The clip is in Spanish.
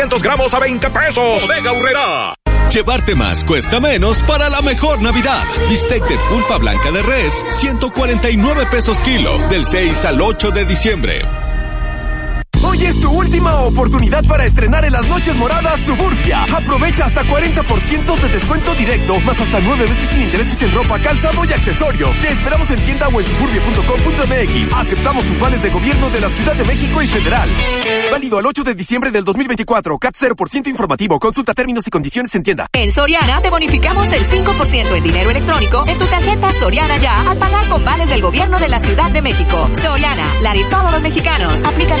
500 gramos a 20 pesos. Bodega Aurrerá. Llevarte más cuesta menos para la mejor Navidad. Bistec de pulpa blanca de res, 149 pesos kilo, del 6 al 8 de diciembre. Hoy es tu última oportunidad para estrenar en las Noches Moradas Suburbia. Aprovecha hasta 40% de descuento directo, más hasta 9 veces sin intereses en ropa, calzado y accesorios. Te esperamos en tienda o en suburbia.com.mx. Aceptamos tus vales de gobierno de la Ciudad de México y Federal. Válido al 8 de diciembre del 2024. CAT 0% informativo. Consulta términos y condiciones en tienda. En Soriana te bonificamos el 5% en dinero electrónico en tu tarjeta Soriana Ya al pagar con vales del gobierno de la Ciudad de México. Soriana, la de todos los mexicanos. Aplica